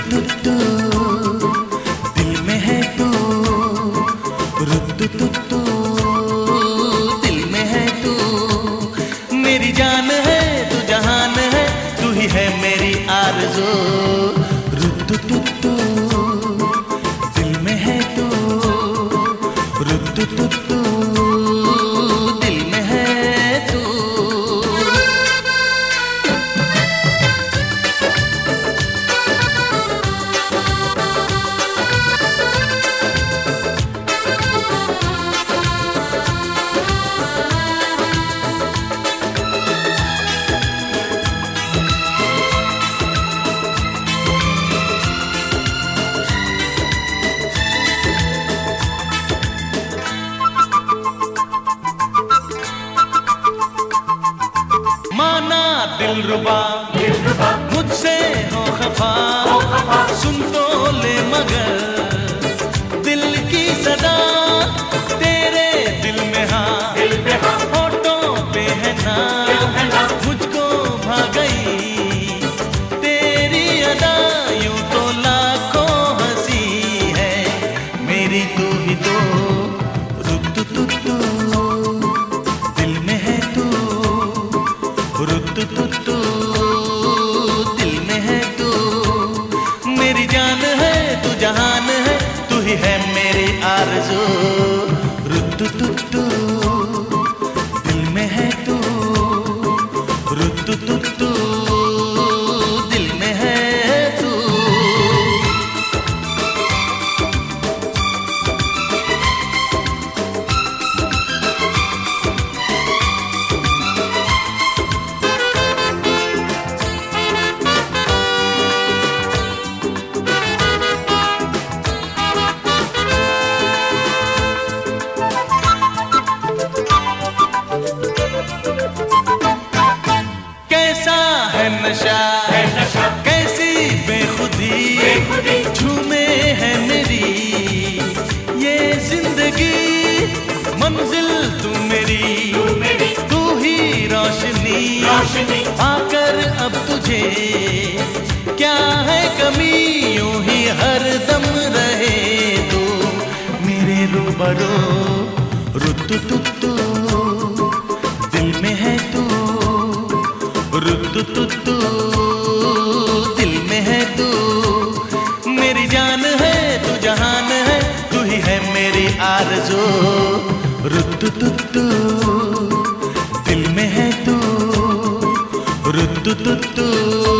तू दिल में है तू, रुतु तू दिल में है तू। मेरी जान है तू जहान है, तू ही है मेरी आरज़ू। रुतु तू दिल में है तू, रुतु तू दिल में है तू। माना दिलरुबा मुझसे हो खफा, सुन तो ले मगर दिल की सदा तेरे दिल में हाँ, होठों पे है ना, मुझको भा गई तेरी अदा। यूं तो लाखों हंसी है मेरी तू ही तो। रुतु तू दिल में है तू, रुतु तू दिल में है तू। मेरी जान है तू जहान है, तू ही है मेरी आरज़ू। रुतु तू दिल में है तू, रुतु तू दिल में है तू। कैसा है नशा, कैसी बेखुदी, झूमे है मेरी ये जिंदगी। मंजिल तू मेरी, तू ही रोशनी, आकर अब तुझे क्या है कमी। यूं ही हर दम रहे तू मेरे रूबरू। रुतु तू दिल में है तू, रुतु तू दिल में है तू। मेरी जान है तू जहान है, तू ही है मेरी आरज़ू। रुतु तू दिल में है तू, रुतु तू